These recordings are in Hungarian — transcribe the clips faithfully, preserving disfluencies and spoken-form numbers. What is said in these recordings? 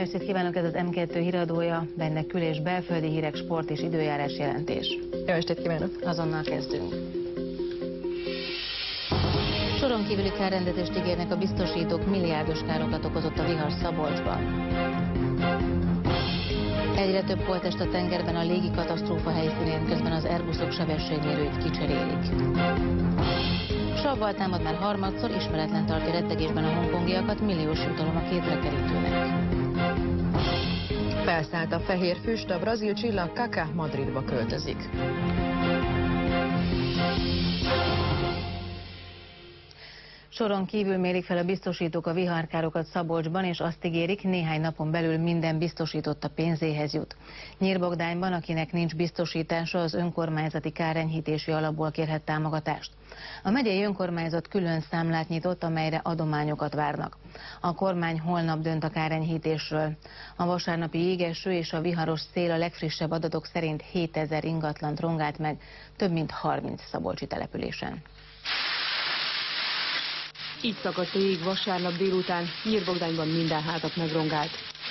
estét kívánok, ez az M kettő híradója, benne kül- és belföldi hírek, sport és időjárás jelentés. Jó estét kívánok! Azonnal kezdünk. Soron kívüli kárrendezést ígérnek a biztosítók, milliárdos károkat okozott a vihar Szabolcsban. Egyre több holttest a tengerben a légi katasztrófa helyszínén, közben az Airbusok sebességmérőit kicserélik. Savval támad már harmadszor, ismeretlen tartja rettegésben a hongkongiakat, milliós jutalom a kézrekerítőnek. Felszállt a fehér füst, a brazil csillag Kaká Madridba költözik. Soron kívül mérik fel a biztosítók a viharkárokat Szabolcsban, és azt ígérik, néhány napon belül minden biztosított a pénzéhez jut. Nyírbogdányban, akinek nincs biztosítása, az önkormányzati kárenyhítési alapból kérhet támogatást. A megyei önkormányzat külön számlát nyitott, amelyre adományokat várnak. A kormány holnap dönt a kárenyhítésről. A vasárnapi jégeső és a viharos szél a legfrissebb adatok szerint hétezer ingatlant rongált meg több mint harminc szabolcsi településen. Így szakadt a jég vasárnap délután, Nyírbogdányban minden házat megrongált.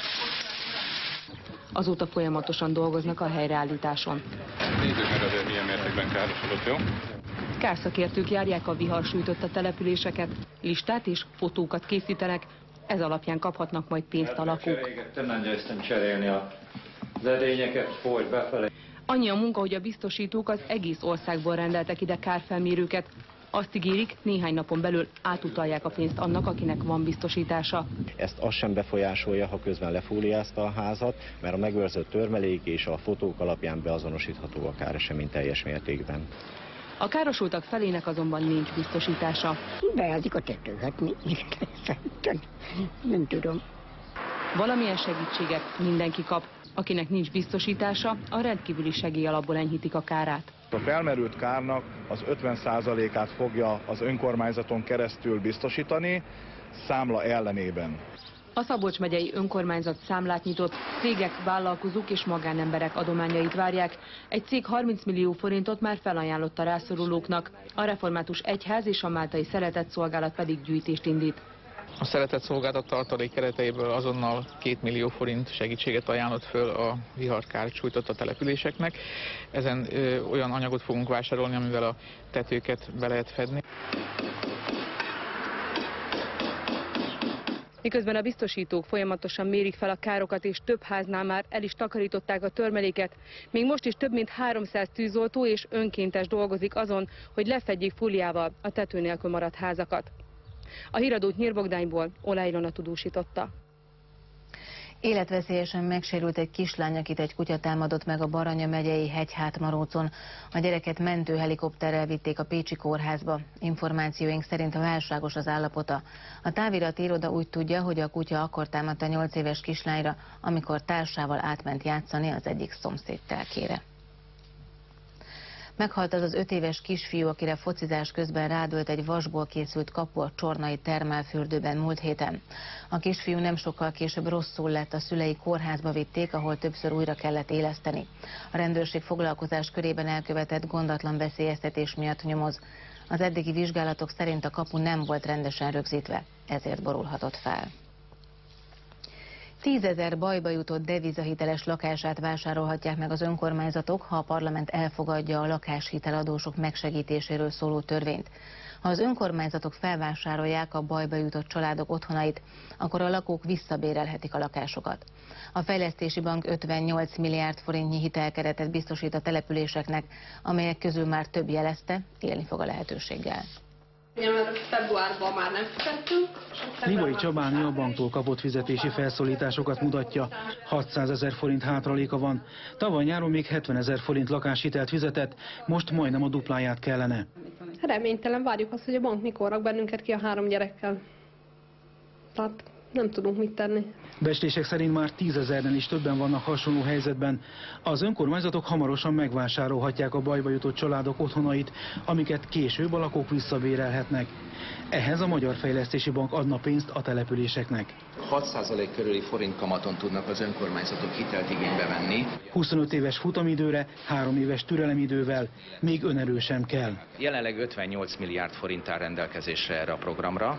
Azóta folyamatosan dolgoznak a helyreállításon. Nézzük meg azért, milyen mértékben károsodott, jó? Kárszakértők járják a vihar sújtotta településeket, listát és fotókat készítenek, ez alapján kaphatnak majd pénzt a lakók. Nem cserélni az edényeket, folyt befele. Annyi a munka, hogy a biztosítók az egész országból rendeltek ide kárfelmérőket. Azt ígérik, néhány napon belül átutalják a pénzt annak, akinek van biztosítása. Ezt az sem befolyásolja, ha közben lefóliázta a házat, mert a megőrzött törmelék és a fotók alapján beazonosítható a káresemény teljes mértékben. A károsultak felének azonban nincs biztosítása. Beázik a tető, hát mi? Nem tudom. Valamilyen segítséget mindenki kap. Akinek nincs biztosítása, a rendkívüli segélyalapból enyhítik a kárát. A felmerült kárnak az ötven százalékát fogja az önkormányzaton keresztül biztosítani, számla ellenében. A Szabolcs megyei önkormányzat számlát nyitott, cégek, vállalkozók és magánemberek adományait várják. Egy cég harminc millió forintot már felajánlott a rászorulóknak, a református egyház és a máltai szeretetszolgálat pedig gyűjtést indít. A szeretett szolgálat tartalék kereteiből azonnal két millió forint segítséget ajánlott föl a viharkár sújtotta településeknek. Ezen ö, olyan anyagot fogunk vásárolni, amivel a tetőket be lehet fedni. Miközben a biztosítók folyamatosan mérik fel a károkat, és több háznál már el is takarították a törmeléket, még most is több mint háromszáz tűzoltó és önkéntes dolgozik azon, hogy lefedjék fúliával a tető nélkül maradt házakat. A híradót Nyírbogdányból Olá Ilona tudósította. Életveszélyesen megsérült egy kislány, akit egy kutya támadott meg a Baranya megyei Hegyhátmarócon. A gyereket mentőhelikopterrel vitték a pécsi kórházba. Információink szerint válságos az állapota. A távirati iroda úgy tudja, hogy a kutya akkor támadta nyolc éves kislányra, amikor társával átment játszani az egyik szomszéd telkére. Meghalt az az öt éves kisfiú, akire focizás közben rádölt egy vasból készült kapu a csornai termálfürdőben múlt héten. A kisfiú nem sokkal később rosszul lett, a szülei kórházba vitték, ahol többször újra kellett éleszteni. A rendőrség foglalkozás körében elkövetett gondatlan veszélyeztetés miatt nyomoz. Az eddigi vizsgálatok szerint a kapu nem volt rendesen rögzítve, ezért borulhatott fel. Tízezer bajba jutott devizahiteles lakását vásárolhatják meg az önkormányzatok, ha a parlament elfogadja a lakáshiteladósok megsegítéséről szóló törvényt. Ha az önkormányzatok felvásárolják a bajba jutott családok otthonait, akkor a lakók visszabérelhetik a lakásokat. A Fejlesztési Bank ötvennyolc milliárd forintnyi hitelkeretet biztosít a településeknek, amelyek közül már több jelezte, élni fog a lehetőséggel. Mert februárban már nem fizettünk. Livai Csabáni a banktól kapott fizetési felszólításokat mutatja. hatszázezer forint hátraléka van. Tavaly nyáron még hetvenezer forint lakáshitelt fizetett, most majdnem a dupláját kellene. Reménytelen, várjuk azt, hogy a bank mikor rak bennünket ki a három gyerekkel. Tehát nem tudunk mit tenni. Becslések szerint már tízezeren is többen vannak hasonló helyzetben. Az önkormányzatok hamarosan megvásárolhatják a bajba jutott családok otthonait, amiket később a lakók visszabérelhetnek. Ehhez a Magyar Fejlesztési Bank adna pénzt a településeknek. hat százalék körüli forintkamaton tudnak az önkormányzatok hitelt igénybe venni. huszonöt éves futamidőre, három éves türelemidővel, még önerő sem kell. Jelenleg ötvennyolc milliárd forint áll rendelkezésre erre a programra.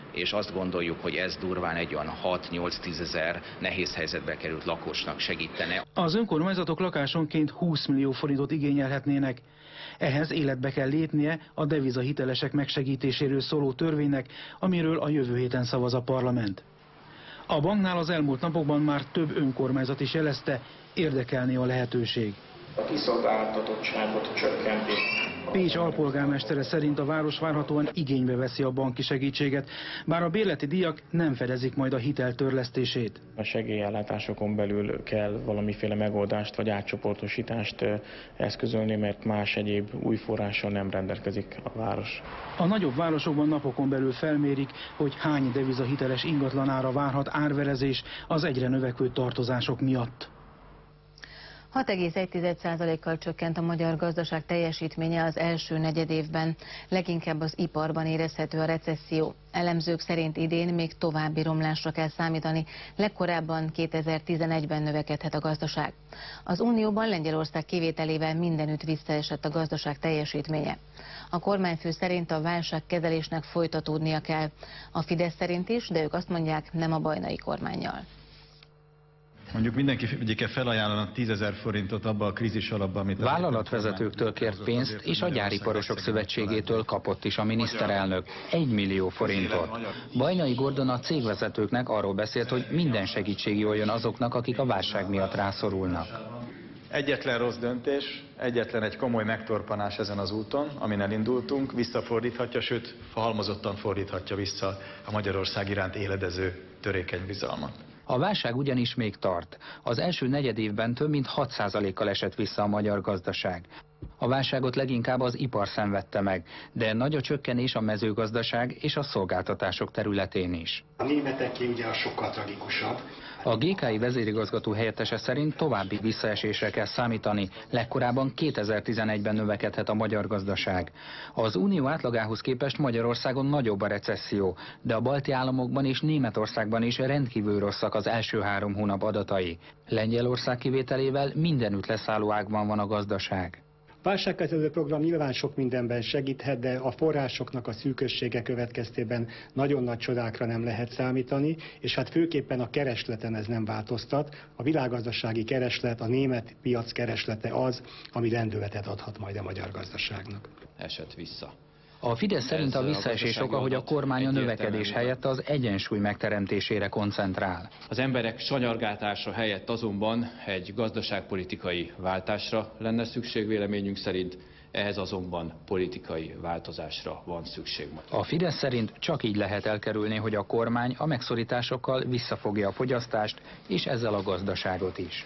és azt gondoljuk, hogy ez durván egy olyan hat-nyolc-tízezer nehéz helyzetbe került lakosnak segítene. Az önkormányzatok lakásonként húsz millió forintot igényelhetnének. Ehhez életbe kell lépnie a devizahitelesek megsegítéséről szóló törvénynek, amiről a jövő héten szavaz a parlament. A banknál az elmúlt napokban már több önkormányzat is jelezte, érdekelné a lehetőség. A kiszolgáltatottságot csökkenti. Pécs alpolgármestere szerint a város várhatóan igénybe veszi a banki segítséget, bár a bérleti díjak nem fedezik majd a hitel törlesztését. A segélyellátásokon belül kell valamiféle megoldást vagy átcsoportosítást eszközölni, mert más egyéb új forrással nem rendelkezik a város. A nagyobb városokban napokon belül felmérik, hogy hány devizahiteles ingatlanára várhat árverezés az egyre növekvő tartozások miatt. hat egész egy százalékkal csökkent a magyar gazdaság teljesítménye az első negyedévben. Leginkább az iparban érezhető a recesszió. Elemzők szerint idén még további romlásra kell számítani, legkorábban kétezer-tizenegyben növekedhet a gazdaság. Az Unióban Lengyelország kivételével mindenütt visszaesett a gazdaság teljesítménye. A kormányfő szerint a válságkezelésnek folytatódnia kell. A Fidesz szerint is, de ők azt mondják, nem a bajnai kormánnyal. Mondjuk mindenki egyike felajánlana tízezer forintot abba a krízis alapba, amit... Vállalatvezetőktől kért pénzt, és a Gyáriparosok Szövetségétől kapott is a miniszterelnök egy millió forintot. Bajnai Gordon a cégvezetőknek arról beszélt, hogy minden segítség jóljon azoknak, akik a válság miatt rászorulnak. Egyetlen rossz döntés, egyetlen egy komoly megtorpanás ezen az úton, amin elindultunk, visszafordíthatja, sőt, halmozottan fordíthatja vissza a Magyarország iránt éledező törékeny bizalmat. A válság ugyanis még tart. Az első negyedévben több mint hat százalékkal esett vissza a magyar gazdaság. A válságot leginkább az ipar szenvedte meg, de nagy a csökkenés a mezőgazdaság és a szolgáltatások területén is. A németeké ugye a sokkal tragikusabb. A gé ká i vezérigazgató helyettese szerint további visszaesésre kell számítani, legkorábban kétezer-tizenegyben növekedhet a magyar gazdaság. Az unió átlagához képest Magyarországon nagyobb a recesszió, de a balti államokban és Németországban is rendkívül rosszak az első három hónap adatai. Lengyelország kivételével mindenütt leszálló ágban van a gazdaság. A válságkezelő program nyilván sok mindenben segíthet, de a forrásoknak a szűkössége következtében nagyon nagy csodákra nem lehet számítani, és hát főképpen a keresleten ez nem változtat. A világgazdasági kereslet, a német piac kereslete az, ami lendületet adhat majd a magyar gazdaságnak. Esett vissza. A Fidesz szerint a visszaesés oka, hogy a kormány a növekedés helyett az egyensúly megteremtésére koncentrál. Az emberek sanyargátása helyett azonban egy gazdaságpolitikai váltásra lenne szükség véleményünk szerint, ehhez azonban politikai változásra van szükség. A Fidesz szerint csak így lehet elkerülni, hogy a kormány a megszorításokkal visszafogja a fogyasztást, és ezzel a gazdaságot is.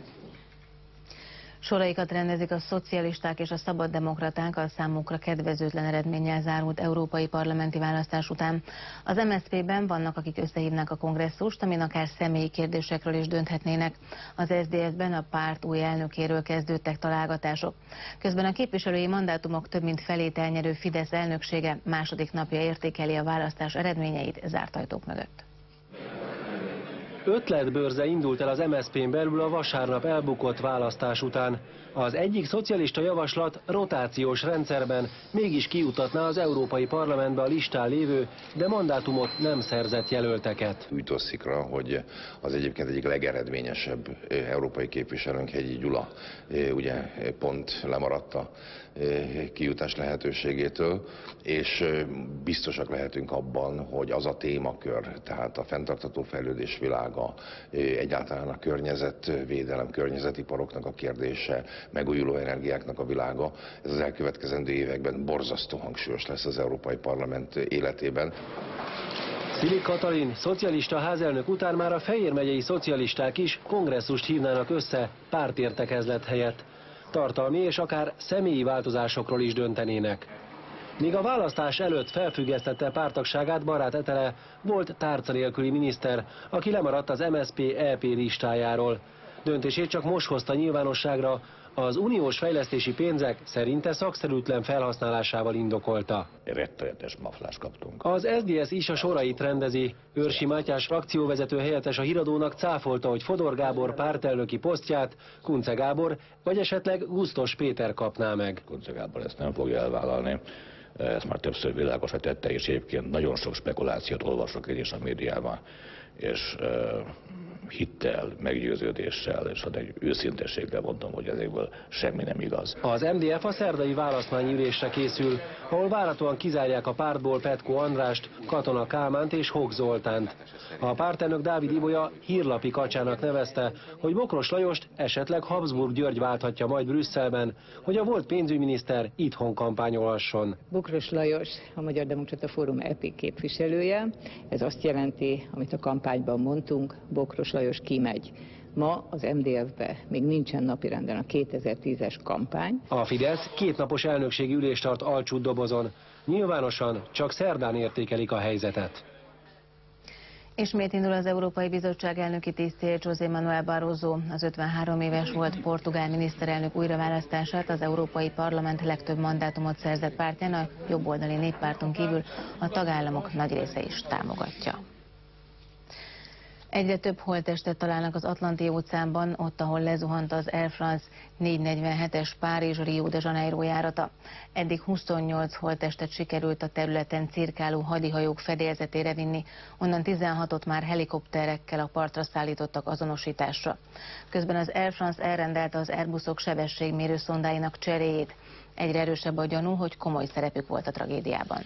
Soraikat rendezik a szocialisták és a szabaddemokraták a számukra kedvezőtlen eredménnyel zárult európai parlamenti választás után. Az em es zé pé-ben vannak, akik összehívnak a kongresszust, amin akár személyi kérdésekről is dönthetnének. Az es zé dé es-ben a párt új elnökéről kezdődtek találgatások. Közben a képviselői mandátumok több mint felét elnyerő Fidesz elnöksége második napja értékeli a választás eredményeit zárt ajtók mögött. Ötletbörze indult el az em es zé pén belül a vasárnap elbukott választás után. Az egyik szocialista javaslat rotációs rendszerben mégis kijutatná az Európai Parlamentbe a listán lévő, de mandátumot nem szerzett jelölteket. Úgy tosszikra, hogy az egyébként egyik legeredményesebb európai képviselőnk, Hegyi Gyula, ugye pont lemaradt a kijutás lehetőségétől, és biztosak lehetünk abban, hogy az a témakör, tehát a fenntartható fejlődés világa, egyáltalán a környezetvédelem, környezetiparoknak a kérdése, megújuló energiáknak a világa, ez az elkövetkezendő években borzasztó hangsúlyos lesz az Európai Parlament életében. Szilik Katalin, szocialista házelnök után már a Fejér megyei szocialisták is kongresszust hívnának össze pártértekezlet helyett. Tartalmi és akár személyi változásokról is döntenének. Míg a választás előtt felfüggesztette párttagságát Barát Etele, volt tárca nélküli miniszter, aki lemaradt az em es zé pé é pé listájáról. Döntését csak most hozta nyilvánosságra, az uniós fejlesztési pénzek szerinte szakszerűtlen felhasználásával indokolta. Rettenetes maflást kaptunk. Az es zé dé es is a sorait rendezi. Őrsi Mátyás frakcióvezető helyettes a Híradónak cáfolta, hogy Fodor Gábor pártelnöki posztját Kunce Gábor vagy esetleg Gusztos Péter kapná meg. Kunce Gábor ezt nem fogja elvállalni. ezt már többször világosra tette, és egyébként nagyon sok spekulációt olvasok én is a médiában, és uh, hittel, meggyőződéssel és egy őszintességgel mondom, hogy ezekből semmi nem igaz. Az em dé ef a szerdai választmányülésre készül, ahol várhatóan kizárják a pártból Petkó Andrást, Katona Kálmánt és Hok Zoltánt. A pártelnök Dávid Ibolya hírlapi kacsának nevezte, hogy Bokros Lajost esetleg Habsburg György válthatja majd Brüsszelben, hogy a volt pénzügyminiszter itthon kampányolhasson. Bokros Lajos a Magyar Demokrata Fórum é pé képviselője. Ez azt jelenti, amit a kampányban mondtunk, Bokros Lajos kimegy. Ma az em dé ef-be még nincsen napirenden a kétezer-tízes kampány. A Fidesz kétnapos elnökségi ülést tart Alcsúd-dobozon. Nyilvánosan csak szerdán értékelik a helyzetet. Ismét indul az Európai Bizottság elnöki tisztje. José Manuel Barroso, az ötvenhárom éves volt portugál miniszterelnök újraválasztását az Európai Parlament legtöbb mandátumot szerzett pártján, a jobboldali Néppárton kívül a tagállamok nagy része is támogatja. Egyre több holttestet találnak az Atlanti-óceánban, ott, ahol lezuhant az Air France négyszáznegyvenhetes Párizs-Rio de Janeiro járata. Eddig huszonnyolc holttestet sikerült a területen cirkáló hadihajók fedélzetére vinni, onnan tizenhatot már helikopterekkel a partra szállítottak azonosításra. Közben az Air France elrendelte az Airbusok sebességmérő szondáinak cseréjét. Egyre erősebb a gyanú, hogy komoly szerepük volt a tragédiában.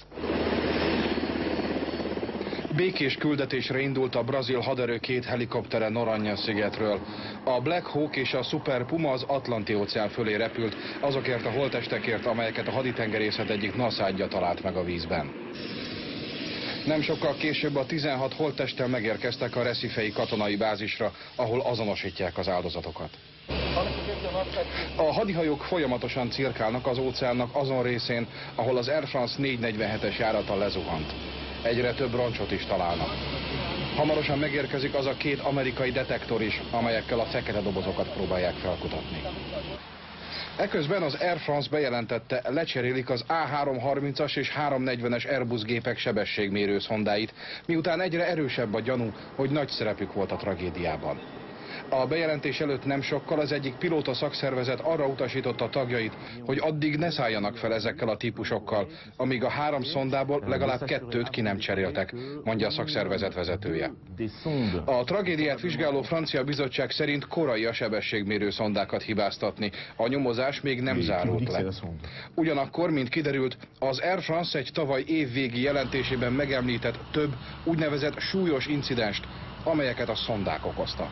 Békés küldetésre indult a brazil haderő két helikoptere Noronha-szigetről. A Black Hawk és a Super Puma az Atlanti-óceán fölé repült, azokért a holttestekért, amelyeket a haditengerészet egyik naszádja talált meg a vízben. Nem sokkal később a tizenhat holttesttel megérkeztek a Recifei katonai bázisra, ahol azonosítják az áldozatokat. A hadihajók folyamatosan cirkálnak az óceánnak azon részén, ahol az Air France négyszáznegyvenhetes járata lezuhant. Egyre több roncsot is találnak. Hamarosan megérkezik az a két amerikai detektor is, amelyekkel a fekete dobozokat próbálják felkutatni. Eközben az Air France bejelentette, lecserélik az á háromszázharmincas és háromszáznegyvenes Airbus gépek sebességmérő szondáit, miután egyre erősebb a gyanú, hogy nagy szerepük volt a tragédiában. A bejelentés előtt nem sokkal az egyik pilóta szakszervezet arra utasította a tagjait, hogy addig ne szálljanak fel ezekkel a típusokkal, amíg a három szondából legalább kettőt ki nem cseréltek, mondja a szakszervezet vezetője. A tragédiát vizsgáló francia bizottság szerint korai a sebességmérő szondákat hibáztatni, a nyomozás még nem zárult le. Ugyanakkor, mint kiderült, az Air France egy tavaly évvégi jelentésében megemlített több úgynevezett súlyos incidenst, amelyeket a szondák okoztak.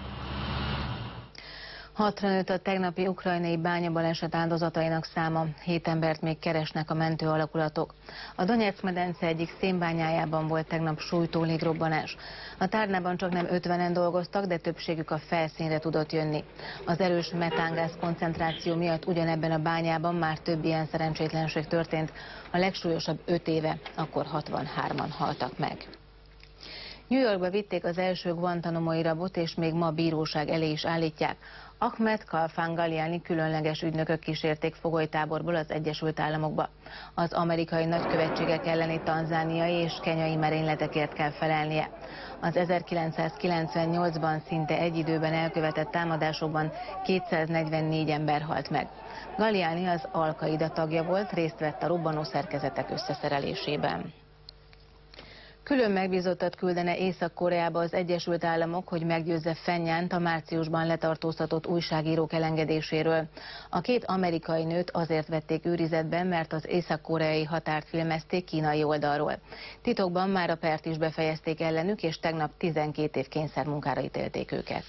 Hatra nőtt a tegnapi ukrajnai bányabaleset áldozatainak száma, hét embert még keresnek a mentő alakulatok. A Donetsz-medence egyik szénbányájában volt tegnap sújtó légrobbanás. A tárnában csak nem ötvenen dolgoztak, de többségük a felszínre tudott jönni. Az erős metángáz koncentráció miatt ugyanebben a bányában már több ilyen szerencsétlenség történt. A legsúlyosabb öt éve, akkor hatvanhárman haltak meg. New Yorkba vitték az első guantanamoi rabot, és még ma bíróság elé is állítják. Ahmed Khalfan Galliani különleges ügynökök kísérték fogolytáborból az Egyesült Államokba. Az amerikai nagykövetségek elleni tanzániai és kenyai merényletekért kell felelnie. Az ezerkilencszázkilencvennyolcban szinte egy időben elkövetett támadásokban kétszáznegyvennégy ember halt meg. Galliani az Al-Qaida tagja volt, részt vett a robbanó szerkezetek összeszerelésében. Külön megbízottat küldene Észak-Koreába az Egyesült Államok, hogy meggyőzze Phenjant a márciusban letartóztatott újságírók elengedéséről. A két amerikai nőt azért vették őrizetben, mert az észak-koreai határt filmezték kínai oldalról. Titokban már a pert is befejezték ellenük, és tegnap tizenkét év kényszermunkára ítélték őket.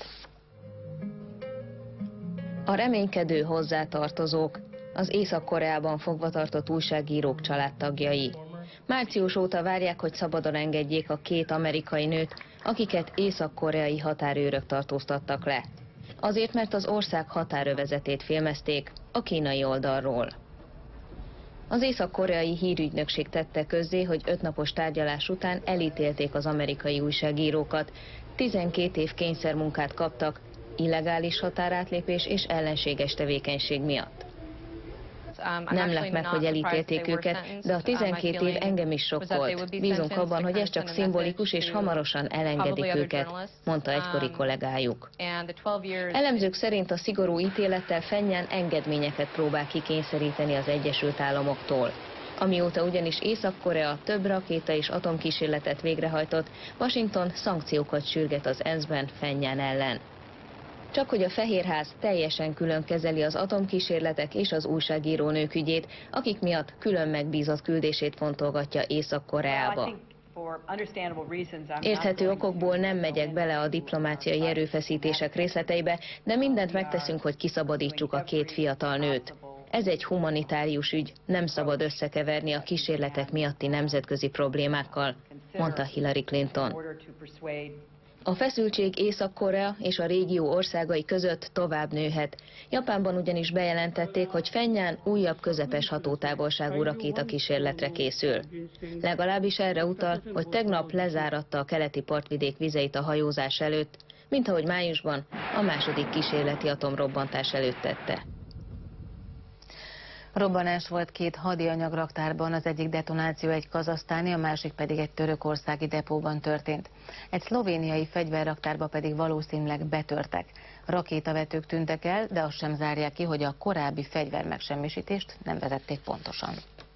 A reménykedő hozzátartozók, az Észak-Koreában fogva tartott újságírók családtagjai. Március óta várják, hogy szabadon engedjék a két amerikai nőt, akiket észak-koreai határőrök tartóztattak le. Azért, mert az ország határövezetét filmezték a kínai oldalról. Az észak-koreai hírügynökség tette közzé, hogy ötnapos tárgyalás után elítélték az amerikai újságírókat, tizenkét év kényszermunkát kaptak, illegális határátlépés és ellenséges tevékenység miatt. Nem lep meg, hogy elítélték őket, de a tizenkét év engem is sokkolt. Bízunk abban, hogy ez csak szimbolikus, és hamarosan elengedik őket, mondta egykori kollégájuk. Elemzők szerint a szigorú ítélettel Phenjant engedményeket próbál kikényszeríteni az Egyesült Államoktól. Amióta ugyanis Észak-Korea több rakéta és atomkísérletet végrehajtott, Washington szankciókat sürget az E N S-ben Pchengján ellen. Csak hogy a Fehérház teljesen külön kezeli az atomkísérletek és az újságírónők ügyét, akik miatt külön megbízott küldését fontolgatja Észak-Koreába. Érthető okokból nem megyek bele a diplomáciai erőfeszítések részleteibe, de mindent megteszünk, hogy kiszabadítsuk a két fiatal nőt. Ez egy humanitárius ügy, nem szabad összekeverni a kísérletek miatti nemzetközi problémákkal, mondta Hillary Clinton. A feszültség Észak-Korea és a régió országai között tovább nőhet. Japánban ugyanis bejelentették, hogy Pchengján újabb közepes hatótávolságú rakétakísérletre készül. Legalábbis erre utal, hogy tegnap lezáratta a keleti partvidék vizeit a hajózás előtt, mint ahogy májusban a második kísérleti atomrobbantás előtt tette. Robbanás volt két hadianyagraktárban, az egyik detonáció egy kazahsztáni, a másik pedig egy törökországi depóban történt. Egy szlovéniai fegyverraktárba pedig valószínűleg betörtek. Rakétavetők tűntek el, de azt sem zárják ki, hogy a korábbi fegyvermegsemmisítést nem vezették pontosan.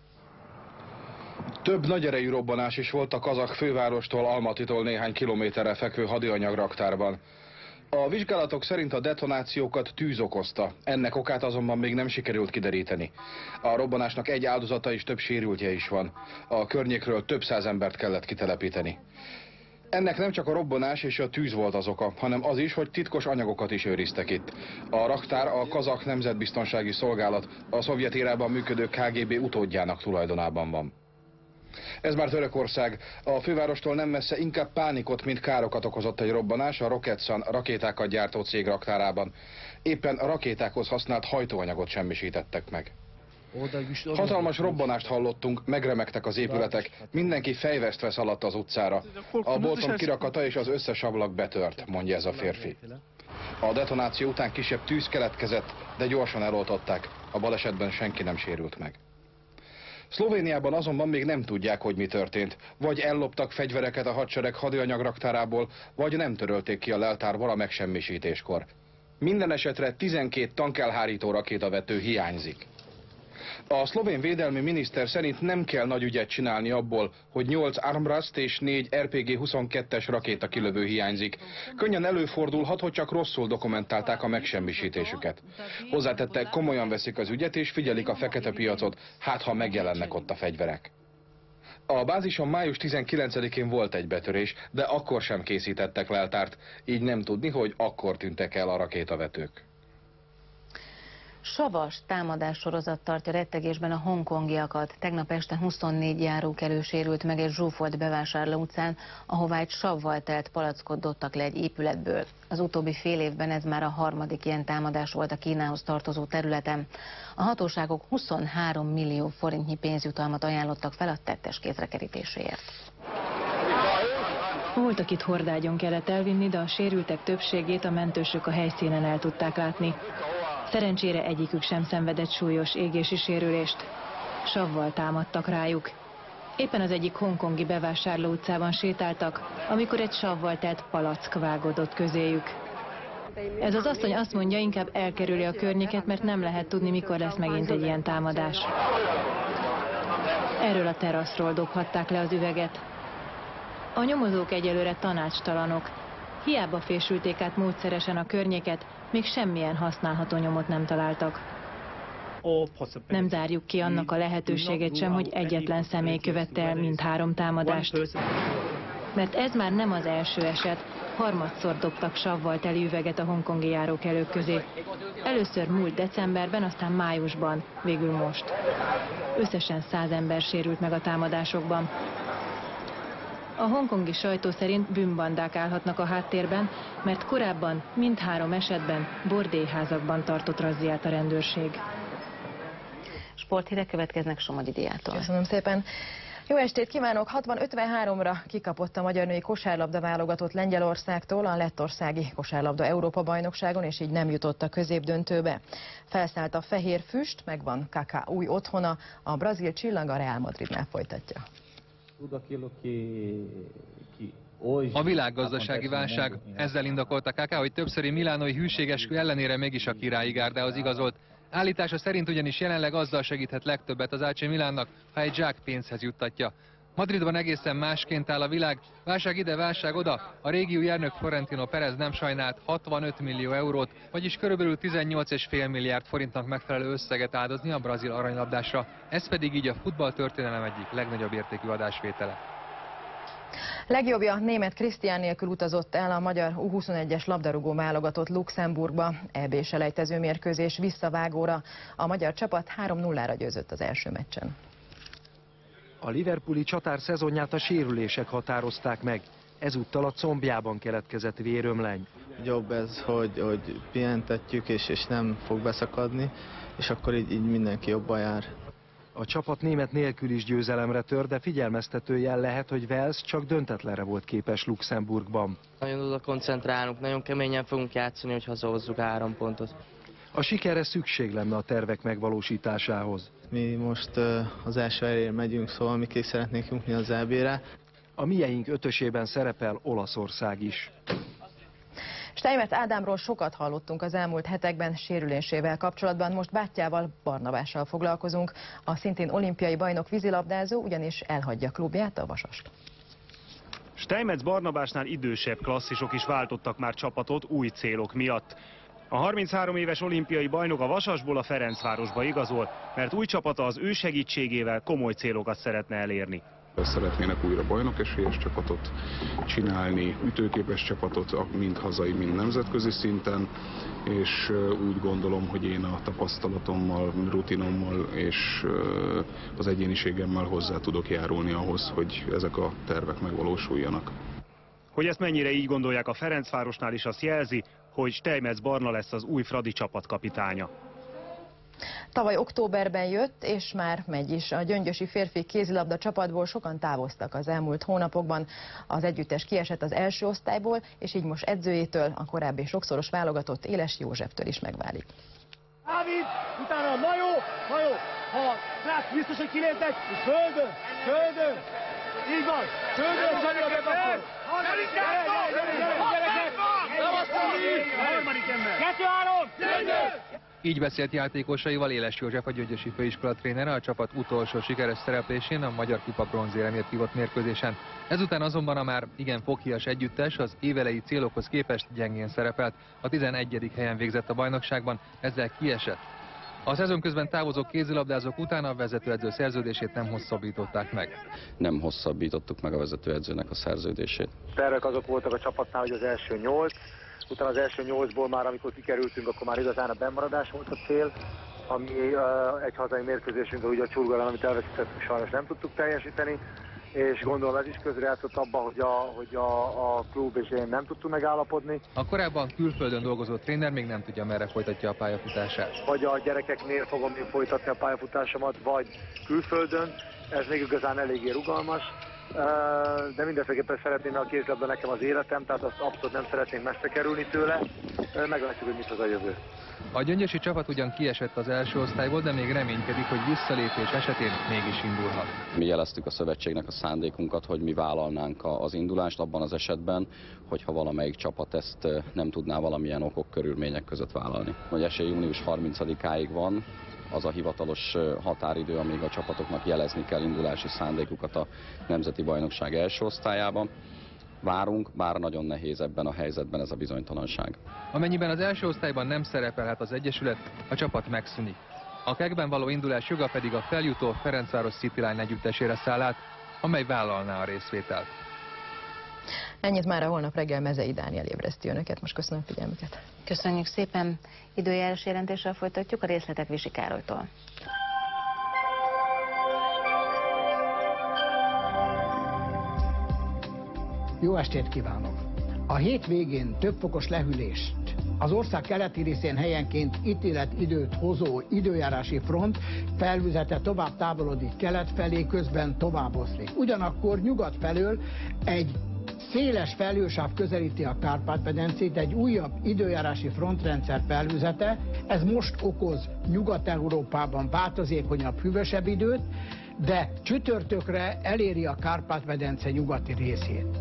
Több nagyerejű robbanás is volt a kazah fővárostól, Almatitól néhány kilométerre fekvő hadianyagraktárban. A vizsgálatok szerint a detonációkat tűz okozta, ennek okát azonban még nem sikerült kideríteni. A robbanásnak egy áldozata és több sérültje is van. A környékről több száz embert kellett kitelepíteni. Ennek nem csak a robbanás és a tűz volt az oka, hanem az is, hogy titkos anyagokat is őriztek itt. A raktár a Kazah Nemzetbiztonsági Szolgálat, a szovjet érában működő K G B utódjának tulajdonában van. Ez már Törökország. A fővárostól nem messze inkább pánikot, mint károkat okozott egy robbanás a Roketsan rakétákat gyártó cég raktárában. Éppen a rakétákhoz használt hajtóanyagot semmisítettek meg. Hatalmas robbanást hallottunk, megremegtek az épületek, mindenki fejvesztve szaladt az utcára. A bolton kirakata és az összes ablak betört, mondja ez a férfi. A detonáció után kisebb tűz keletkezett, de gyorsan eloltották, a balesetben senki nem sérült meg. Szlovéniában azonban még nem tudják, hogy mi történt. Vagy elloptak fegyvereket a hadsereg hadianyagraktárából, vagy nem törölték ki a leltárból a megsemmisítéskor. Minden esetre tizenkét tankelhárító rakétavető hiányzik. A szlovén védelmi miniszter szerint nem kell nagy ügyet csinálni abból, hogy nyolc Armbrust és négy R P G huszonkettes rakétakilövő hiányzik. Könnyen előfordulhat, hogy csak rosszul dokumentálták a megsemmisítésüket. Hozzátette, komolyan veszik az ügyet és figyelik a fekete piacot, hát ha megjelennek ott a fegyverek. A bázison május tizenkilencedikén volt egy betörés, de akkor sem készítettek leltárt, így nem tudni, hogy akkor tűntek el a rakétavetők. Savas támadássorozat tartja rettegésben a hongkongiakat. Tegnap este huszonnégy járókelő sérült meg egy zsúfolt bevásárló utcán, ahová egy savval telt palackot dobtak le egy épületből. Az utóbbi fél évben ez már a harmadik ilyen támadás volt a Kínához tartozó területen. A hatóságok huszonhárom millió forintnyi pénzjutalmat ajánlottak fel a tettes kézre kerítéséért. Volt, akit hordágyon kellett elvinni, de a sérültek többségét a mentősök a helyszínen el tudták látni. Szerencsére egyikük sem szenvedett súlyos égési sérülést. Savval támadtak rájuk. Éppen az egyik hongkongi bevásárló utcában sétáltak, amikor egy savval telt palack vágódott közéjük. Ez az asszony azt mondja, inkább elkerüli a környéket, mert nem lehet tudni, mikor lesz megint egy ilyen támadás. Erről a teraszról dobhatták le az üveget. A nyomozók egyelőre tanácstalanok. Hiába fésülték át módszeresen a környéket, még semmilyen használható nyomot nem találtak. Nem zárjuk ki annak a lehetőséget sem, hogy egyetlen személy követte el mindhárom támadást. Mert ez már nem az első eset, harmadszor dobtak savval teli üveget a hongkongi járókelők közé. Először múlt decemberben, aztán májusban, végül most. Összesen száz ember sérült meg a támadásokban. A hongkongi sajtó szerint bűnbandák állhatnak a háttérben, mert korábban mindhárom esetben bordélyházakban tartott razziát a rendőrség. Sporthírek következnek Somogyi Diától. Köszönöm szépen. Jó estét kívánok! hatvan ötvenháromra kikapott a magyar női kosárlabda válogatott Lengyelországtól a lettországi kosárlabda Európa-bajnokságon, és így nem jutott a középdöntőbe. Felszállt a fehér füst, megvan Kaká új otthona, a brazil csillag a Real Madridnál folytatja. A világgazdasági válság ezzel indokolta Kaká, hogy többszöri milánói hűségeskü ellenére mégis a királyi gárdához igazolt. Állítása szerint ugyanis jelenleg azzal segíthet legtöbbet az á cé Milánnak, ha egy zsák pénzhez juttatja. Madridban egészen másként áll a világ, válság ide, válság oda, a régi újernök Florentino Perez nem sajnált hatvanöt millió eurót, vagyis körülbelül tizennyolc egész öt milliárd forintnak megfelelő összeget áldozni a brazil aranylabdásra, ez pedig így a futballtörténelem egyik legnagyobb értékű adásvétele. Legjobbja német Krisztián nélkül utazott el a magyar U huszonegyes labdarúgó válogatott Luxemburgba. é bé selejtező mérkőzés visszavágóra. A magyar csapat három nullára győzött az első meccsen. A liverpooli csatár szezonját a sérülések határozták meg. Ezúttal a combjában keletkezett vérömleny. Jobb ez, hogy, hogy pihentetjük és, és nem fog beszakadni, és akkor így, így mindenki jobban jár. A csapat német nélkül is győzelemre tör, de figyelmeztető jel lehet, hogy Wales csak döntetlenre volt képes Luxemburgban. Nagyon oda koncentrálunk, nagyon keményen fogunk játszani, hogy hazahozzuk három pontot. A sikerre szükség lenne a tervek megvalósításához. Mi most az első helyre megyünk, szóval mi kék szeretnénk jutni az é bé-re. A mieink ötösében szerepel Olaszország is. Steinmetz Ádámról sokat hallottunk az elmúlt hetekben sérülésével kapcsolatban, most bátyjával, Barnabással foglalkozunk. A szintén olimpiai bajnok vízilabdázó ugyanis elhagyja klubját, a Vasast. Steinmetz Barnabásnál idősebb klasszisok is váltottak már csapatot új célok miatt. A harminchárom éves olimpiai bajnok a Vasasból a Ferencvárosba igazol, mert új csapata az ő segítségével komoly célokat szeretne elérni. Szeretnének újra bajnokesélyes csapatot csinálni, ütőképes csapatot, mind hazai, mind nemzetközi szinten, és úgy gondolom, hogy én a tapasztalatommal, rutinommal és az egyéniségemmel hozzá tudok járulni ahhoz, hogy ezek a tervek megvalósuljanak. Hogy ezt mennyire így gondolják a Ferencvárosnál is, azt jelzi, hogy Steinmetz Barna lesz az új fradi csapatkapitánya. Tavaly októberben jött, és már megy is. A gyöngyösi férfi kézilabda csapatból sokan távoztak az elmúlt hónapokban. Az együttes kiesett az első osztályból, és így most edzőjétől, a korábbi sokszoros válogatott Éles Józseftől is megválik. Dávid, utána na jó, na jó, ha látsz biztos, hogy kiléptek, és földön, földön, így van, földön, Zsani a bekapol. Harmadik ember, kettő, három, gyöngyös! Így beszélt játékosaival Éles József, a gyöngyösi főiskola trénere a csapat utolsó sikeres szereplésén a Magyar Kupa bronzéremért hívott mérkőzésen. Ezután azonban a már igen foghíjas együttes az évelei célokhoz képest gyengén szerepelt. A tizenegyedik helyen végzett a bajnokságban, ezzel kiesett. A szezon közben távozó kézilabdázók után a vezetőedző szerződését nem hosszabbították meg. Nem hosszabbítottuk meg a vezetőedzőnek a szerződését. Tervek azok voltak a csapatnál, hogy az első nyolc, utána az első nyolcból már, amikor kikerültünk, akkor már igazán a bennmaradás volt a cél, ami uh, egy hazai mérkőzésünk, ugye a Csurgalen, amit elveszítettünk, sajnos nem tudtuk teljesíteni, és gondolom ez is közrejátszott abban, hogy, a, hogy a, a klub és én nem tudtunk megállapodni. A korábban külföldön dolgozó tréner még nem tudja, merre folytatja a pályafutását. Vagy a gyerekeknél fogom én folytatni a pályafutásomat, vagy külföldön, ez még igazán eléggé rugalmas. De mindenféleképpen szeretném, a kézilabda nekem az életem, tehát azt abszolút nem szeretnénk messze kerülni tőle. Meglátjuk, hogy mit az a jövő. A gyöngyösi csapat ugyan kiesett az első osztályból, de még reménykedik, hogy visszalépés esetén mégis indulhat. Mi jeleztük a szövetségnek a szándékunkat, hogy mi vállalnánk az indulást abban az esetben, hogyha valamelyik csapat ezt nem tudná valamilyen okok, körülmények között vállalni. Hogy esély június harmincadikáig van, az a hivatalos határidő, amíg a csapatoknak jelezni kell indulási szándékukat a Nemzeti Bajnokság első osztályában. Várunk, bár nagyon nehéz ebben a helyzetben ez a bizonytalanság. Amennyiben az első osztályban nem szerepelhet az Egyesület, a csapat megszűnik. A kegben való indulás joga pedig a feljutó Ferencváros Cityline együttesére száll át, amely vállalná a részvételt. Ennyit már a holnap reggel Mezei Dániel ébreszti önöket. Most köszönöm figyelmüket. Köszönjük szépen. Időjárás jelentéssel folytatjuk, a részletek Visi Károlytól. Jó estét kívánok! A hétvégén több fokos lehűlést az ország keleti részén helyenként ítéletidőt hozó időjárási front felvizete tovább távolodik kelet felé, közben tovább oszlik. Ugyanakkor nyugat felől egy széles felhősáv közelíti a Kárpát-medencét, egy újabb időjárási frontrendszer felvizete, ez most okoz Nyugat-Európában változékonyabb, hűvösebb időt, de csütörtökre eléri a Kárpát-medence nyugati részét.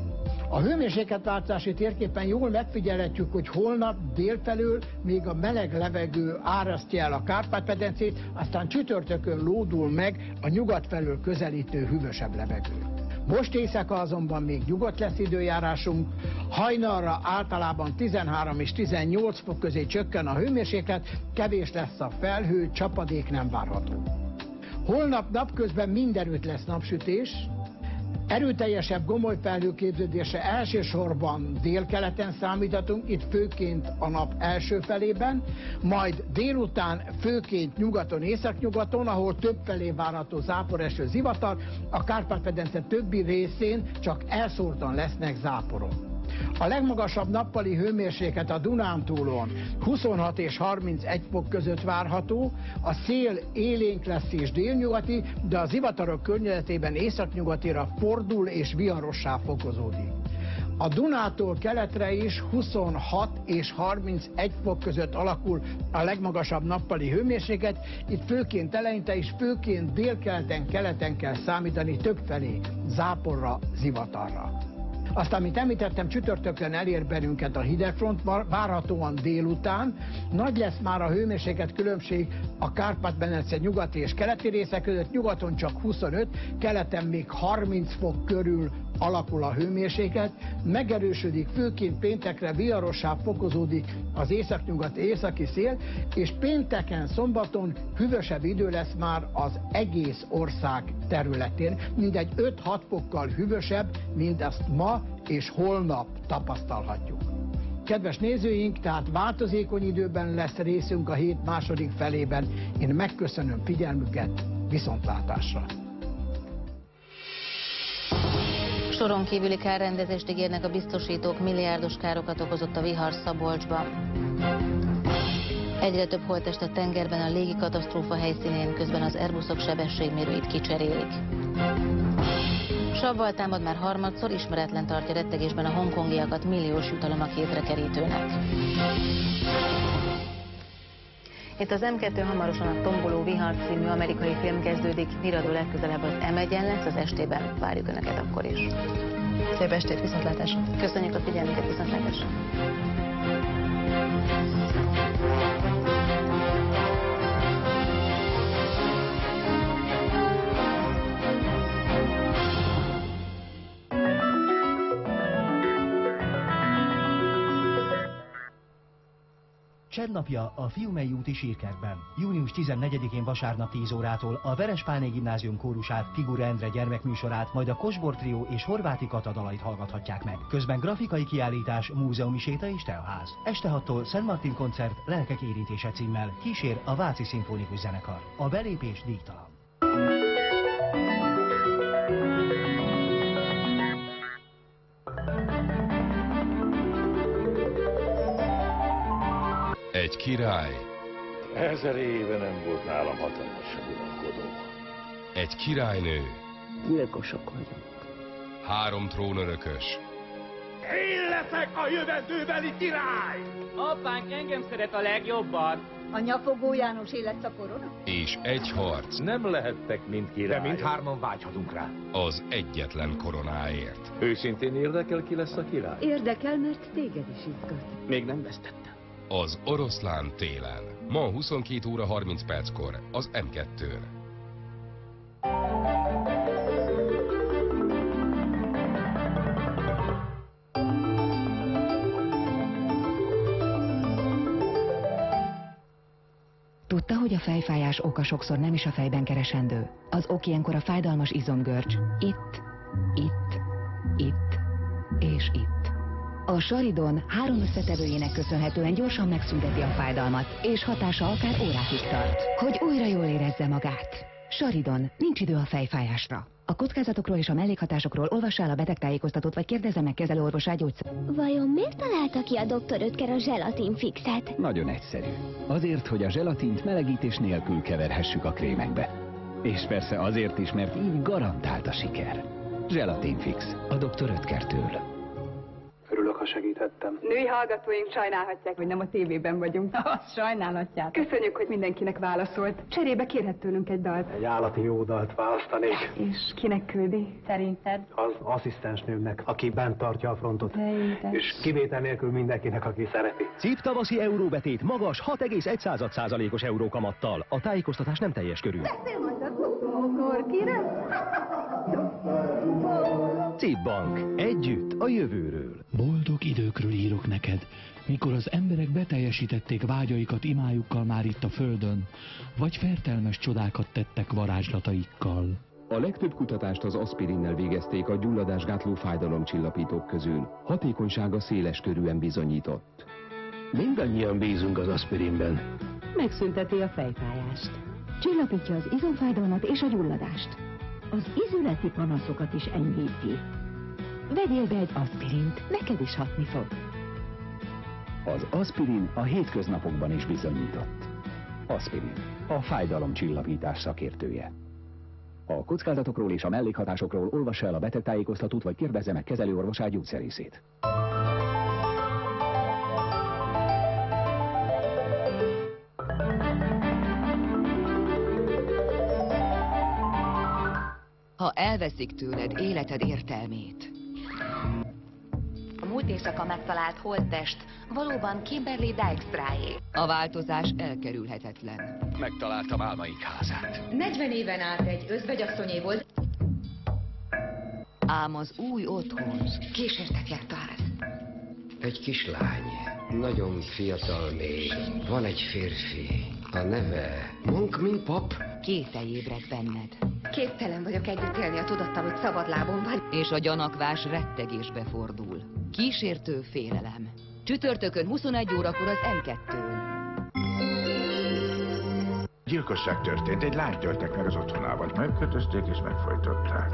A hőmérsékletváltozási térképen jól megfigyelhetjük, hogy holnap délfelől még a meleg levegő árasztja el a Kárpát-medencét, aztán csütörtökön lódul meg a nyugat felől közelítő hűvösebb levegő. Most éjszaka azonban még nyugodt lesz időjárásunk, hajnalra általában tizenhárom és tizennyolc fok közé csökken a hőmérséklet, kevés lesz a felhő, csapadék nem várható. Holnap napközben mindenütt lesz napsütés, erőteljesebb gomoly felhőképződésre elsősorban délkeleten számíthatunk, itt főként a nap első felében, majd délután főként nyugaton, északnyugaton, ahol többfelé várható záporeső, zivatar, a Kárpát-medence többi részén csak elszórtan lesznek záporok. A legmagasabb nappali hőmérséklet a Dunántúlon huszonhat és harmincegy fok között várható, a szél élénk lesz és délnyugati, de a zivatarok környezetében északnyugatira fordul és viharossá fokozódik. A Dunától keletre is huszonhat és harmincegy fok között alakul a legmagasabb nappali hőmérséklet, itt főként eleinte és főként délkeleten, keleten kell számítani többfelé záporra, zivatarra. Aztán, mint említettem, csütörtökön elér bennünket a hidegfront, várhatóan délután. Nagy lesz már a hőmérséklet különbség a Kárpát-medence nyugati és keleti része között, nyugaton csak huszonöt, keleten még harminc fok körül alakul a hőmérséklet, megerősödik, főként péntekre viharossá fokozódik az északnyugat északi szél, és pénteken, szombaton hűvösebb idő lesz már az egész ország területén, mindegy öt-hat fokkal hűvösebb, mint azt ma és holnap tapasztalhatjuk. Kedves nézőink, tehát változékony időben lesz részünk a hét második felében. Én megköszönöm figyelmüket, viszontlátásra! Soron kívüli kárrendezést ígérnek a biztosítók, milliárdos károkat okozott a vihar Szabolcsban. Egyre több holttestet tengerben a légi katasztrófa helyszínén, közben az Airbusok sebességmérőit kicserélik. Savval támad már harmadszor, ismeretlen tartja rettegésben a hongkongiakat milliós jutalom a kétre kerítőnek. Itt az em kettő hamarosan a Tomboló vihar című amerikai film kezdődik, Viradó legközelebb az em egyen lesz, az estében várjuk Önöket akkor is. Szép estét, viszontlátásra! Köszönjük a figyelmüket, viszontlátásra! Csendnapja a Fiumei úti Sírkertben. június tizennegyedikén vasárnap tíz órától a Verespálné Gimnázium kórusát, Figura Endre gyermekműsorát, majd a Kosbor Trió és Horváti Kata dalait hallgathatják meg. Közben grafikai kiállítás, múzeumi séta és teaház. Este hattól Szent Martin koncert Lelkek érintése címmel kísér a Váci Szimfonikus Zenekar. A belépés díjtalan. Egy király. Ezer éve nem volt nálam hatalmasabb uralkodó. Egy királynő. Gyilkosok vagyunk. Három trónörökös. Én leszek a jövendőbeli király! Apánk engem szeret a legjobban. A Nyafogó János élet a korona? És egy harc. Nem lehettek mind királyok. De mindhárman vágyhatunk rá. Az egyetlen koronáért. Őszintén érdekel, ki lesz a király? Érdekel, mert téged is izgat. Még nem vesztettem. Az Oroszlán télen. Ma huszonkét óra harminc perckor az em kettőn. Tudta, hogy a fejfájás oka sokszor nem is a fejben keresendő? Az ok ilyenkor a fájdalmas izomgörcs. Itt, itt, itt és itt. A Saridon három összetevőjének köszönhetően gyorsan megszünteti a fájdalmat, és hatása akár órákig tart, hogy újra jól érezze magát. Saridon, nincs idő a fejfájásra. A kockázatokról és a mellékhatásokról olvassa el a betegtájékoztatót, vagy kérdezze meg kezelőorvosát gyógyszer. Vajon miért találta ki a doktor Ötker a zselatinfixet? Nagyon egyszerű. Azért, hogy a zselatint melegítés nélkül keverhessük a krémekbe. És persze azért is, mert így garantált a siker. Zselatinfix, a doktor Ötkertől. Örülök, ha segíthettem. Női hallgatóink sajnálhatják, hogy nem a tévében vagyunk. Azt sajnálhatják. Köszönjük, hogy mindenkinek válaszolt. Cserébe kérhet tőlünk egy dalt. Egy állati jó dalt választanék. És kinek küldi, szerinted? Az asszisztensnőmnek, aki bent tartja a frontot. Szerinted? És kivétel nélkül mindenkinek, aki szereti. Szép tavaszi euróbetét magas hat egész egy százalékos eurókamattal. A tájékoztatás nem teljes körű. Szép Bank. Együtt a jövőről. Boldog időkről írok neked, mikor az emberek beteljesítették vágyaikat imájukkal már itt a földön, vagy fertelmes csodákat tettek varázslataikkal. A legtöbb kutatást az aspirinnel végezték a gyulladásgátló fájdalomcsillapítók közül. Hatékonysága széles körűen bizonyított. Mindannyian bízunk az aspirinben. Megszünteti a fejfájást. Csillapítja az izomfájdalmat és a gyulladást. Az izületi panaszokat is enyhíti. Vegyél be egy aspirint, neked is hatni fog. Az aspirin a hétköznapokban is bizonyított. Aspirin, a fájdalomcsillapítás szakértője. A kockázatokról és a mellékhatásokról olvassa el a betegtájékoztatót, vagy kérdezze meg kezelőorvosát, gyógyszerészét. Ha elveszik tőled életed értelmét. A múlt éjszaka megtalált holttest valóban Kimberly Dijkstraé. A változás elkerülhetetlen. Megtaláltam álmaik házát. negyven éven át egy özvegyasszonyé volt. Ám az új otthon Kísértettek talán. Egy kislány, nagyon fiatal még. Van egy férfi. A neve Monk, mint pap. Kételj ébred benned. Képtelen vagyok együtt élni a tudattal, hogy szabadlábon van. És a gyanakvás rettegésbe fordul. Kísértő félelem. Csütörtökön huszonegy órakor az em kettőn. Gyilkosság történt, egy lányt töltek meg az otthonában. Megkötözték és megfojtották.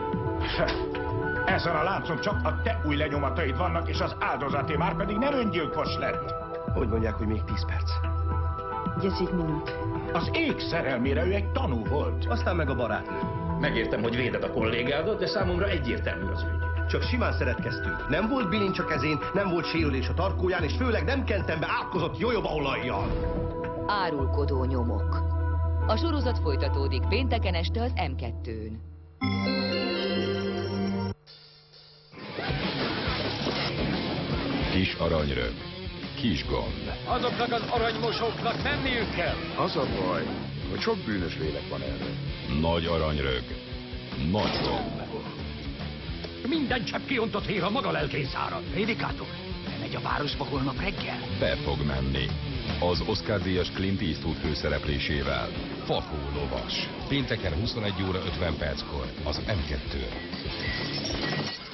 Ezen a láncon csak a te új lenyomataid vannak, és az áldozaté már pedig nem öngyilkos lett. Hogy mondják, hogy még tíz perc? Gyeszik minut. Az ég szerelmére ő egy tanú volt. Aztán meg a barátnő. Megértem, hogy véded a kollégádat, de számomra egyértelmű az ügy. Csak simán szeretkeztünk. Nem volt bilincs a kezén, nem volt sérülés a tarkóján, és főleg nem kentem be átkozott jojobaolajjal. Árulkodó nyomok. A sorozat folytatódik pénteken este az em kettőn. Kis aranyrög. Kis gond. Azoknak az aranymosóknak menniük kell. Az a baj, hogy sok bűnös lélek van erre. Nagy aranyrög. Nagy gond. Minden csepp kiontott hír a maga lelkén szárad. Prédikátor, nem megy a városba holnap reggel? Be fog menni. Az Oscar-díjas Clint Eastwood főszereplésével. Fakó lovas. Pénteken huszonegy óra ötven perckor az em kettőn.